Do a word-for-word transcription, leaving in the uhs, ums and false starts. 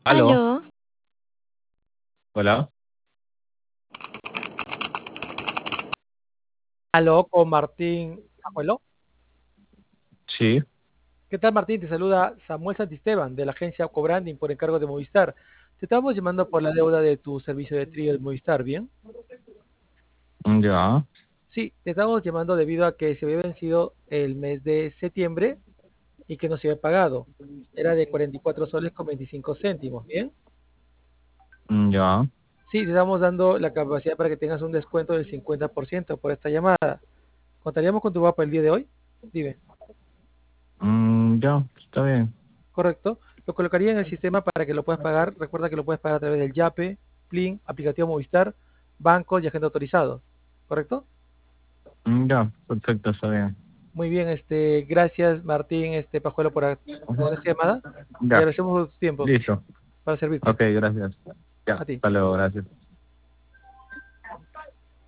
Aló, Aló, hola, Aló, con Martín Ajuelo. sí, ¿Qué tal, Martín? Te saluda Samuel Santisteban de la agencia Cobranding por encargo de Movistar. Te estamos llamando por la deuda de tu servicio de trío de Movistar, ¿bien? ya, Sí, te estamos llamando debido a que se había vencido el mes de septiembre y que no se había pagado. Era de cuarenta y cuatro soles con veinticinco céntimos, ¿bien? ya, Sí, te estamos dando la capacidad para que tengas un descuento del cincuenta por ciento por esta llamada. ¿Contaríamos con tu papá el día de hoy? Dime. mm, ya, está bien. Correcto. Lo colocaría en el sistema para que lo puedas pagar. Recuerda que lo puedes pagar a través del Yape, Plin, aplicativo Movistar, bancos y agente autorizado. ¿Correcto? Mm, ya, perfecto, está bien. Muy bien, este, gracias Martín, este Pajuelo por atender esta llamada y Ya, agradecemos tu tiempo listo. para servirte. Ok, gracias. Ya, A ti. hasta luego, gracias.